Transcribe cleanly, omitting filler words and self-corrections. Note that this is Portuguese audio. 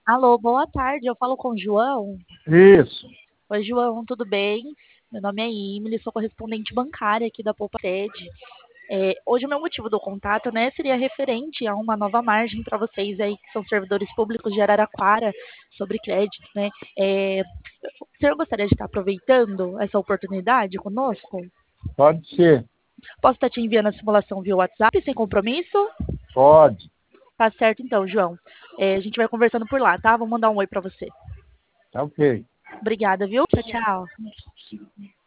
Alô, boa tarde. Eu falo com o João. Isso, Oi, João, tudo bem? Meu nome é Emily, sou correspondente bancária aqui da Poupa Sede. Hoje o meu motivo do contato, né, seria referente a uma nova margem para vocês aí que são servidores públicos de Araraquara sobre crédito, né? O senhor gostaria de estar aproveitando essa oportunidade conosco? pode ser, Posso estar te enviando a simulação via WhatsApp sem compromisso? pode, Tá certo então, João. A gente vai conversando por lá, tá? Vou mandar um oi para você. tá ok. Obrigada, viu? Tchau, tchau.